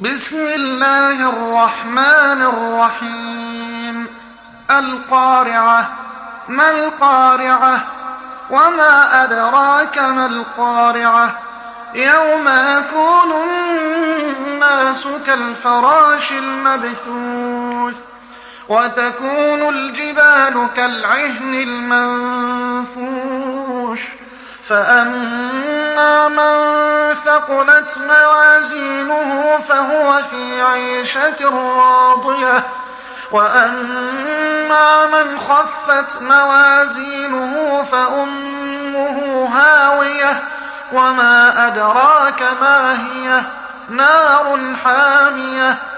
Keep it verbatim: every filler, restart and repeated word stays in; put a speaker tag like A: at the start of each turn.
A: بسم الله الرحمن الرحيم. القارعة. ما القارعة؟ وما أدراك ما القارعة؟ يوم يكون الناس كالفراش المبثوث وتكون الجبال كالعهن المنفوش فأما من ثقلت موازينه فهو في عيشة راضية وأما من خفت موازينه فأمه هاوية وما أدراك ما هي نار حامية